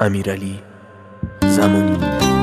امیرعلی زمانی.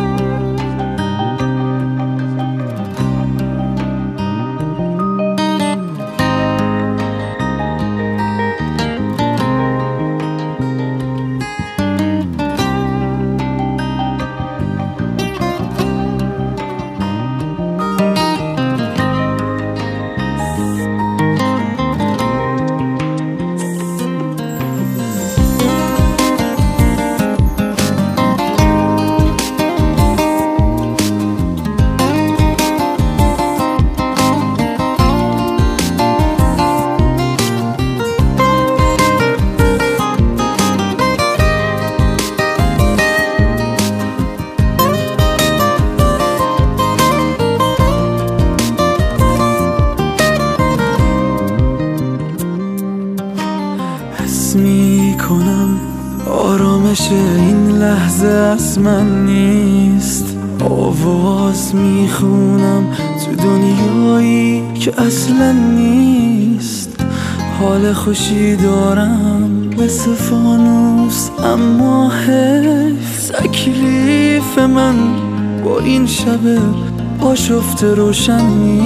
حس میکنم آرامش این لحظه از من نیست. آواز میخونم تو دنیایی که اصلا نیست. حال خوشی دارم مثل فانوس، اما حیف تکلیف من با این شب آشفته روشن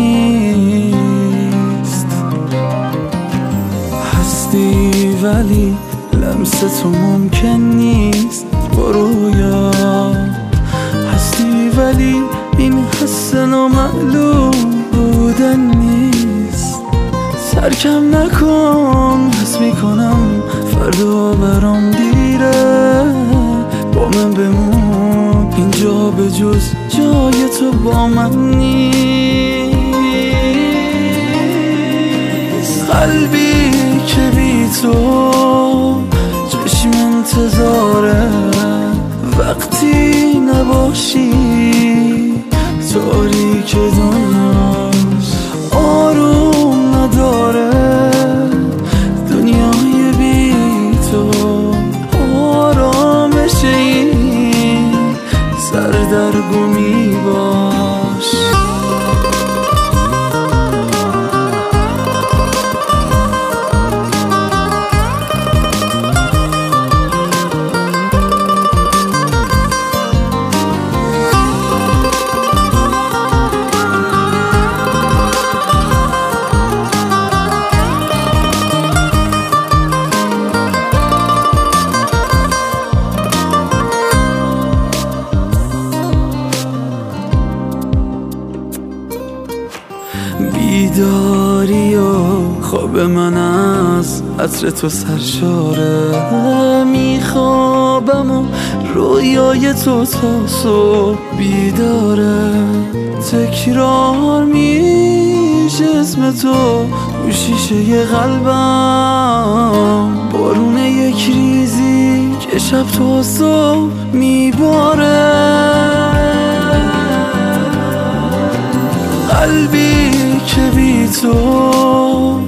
نیست. هستی ولی لمس تو ممکن نیست با رویا. هستی ولی این حس نامعلوم بودن نیست. ترکم نکن، حس میکنم فردا برام دیره. با من بمون اینجا به جز جای تو با من نیست. قلبی که بی تو چشم انتظاره، وقتی نباشی تاریک دنیاست. آروم نداره دنیای بی تو. آرامش این سردرگمی باش. بیداری و خواب من از عطر تو سرشاره. میخوابم و رویای تو تا صبح بیداره. تکرار میشه اسم تو رو شیشه قلبم. بارون یک ریزی که شب تا صبح میباره. قلبی که بی تو